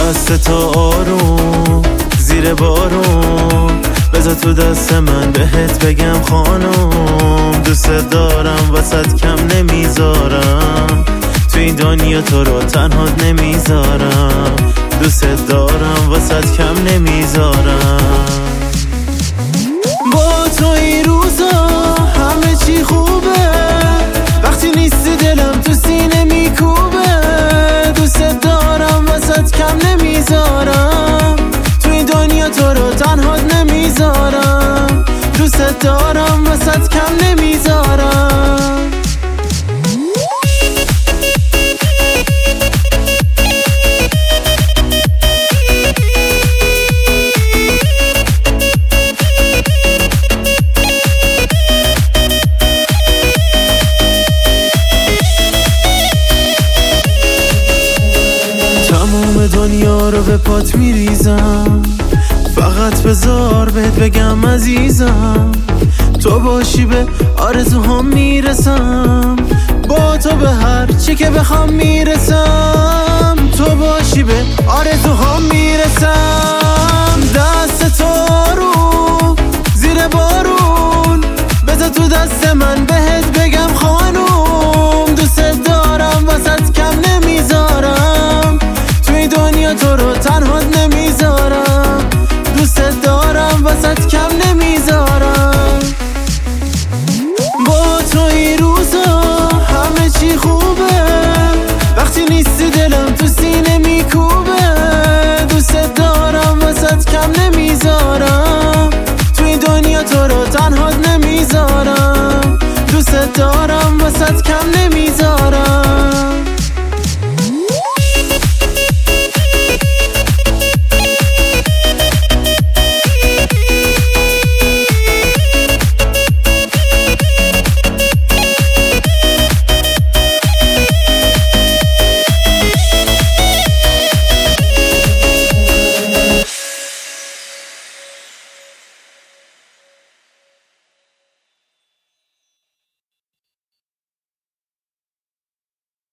دست تو آروم زیر بارون، بذار تو دست من بهت بگم خانم. دوست دارم وسط کم نمیذارم، تو این دنیا تو رو تنها نمیذارم. دوست دارم وسط کم نمیذارم. با تو این روزا همه چی خوبه، وقتی نیستی دلم تو سینه میکوبه. دوست دارم وسط کم نمیذارم، تو این دنیا تو رو تنها نمیذارم. دوست دارم وسط کم نمیذارم. تمام دنیا رو به پات میریزم، فقط بذار بهت بگم عزیزم. تو باشی به آرزوهام میرسم، با تو به هر چی که بخوام میرسم.